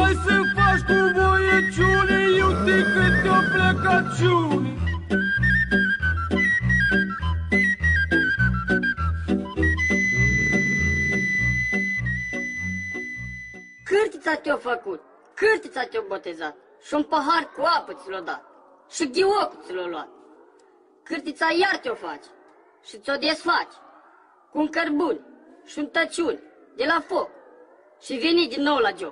Hai să faci cu voieciune, iute câte o plecăciune. Cârtița te-o făcut, cârtița te-o botezat, și un pahar cu apă ți l-o dat, și ghiocul ți l-o luat. Cârtița iar te-o faci și ți-o desfaci, cu un cărbun și un tăciun de la foc, și veni din nou la joc.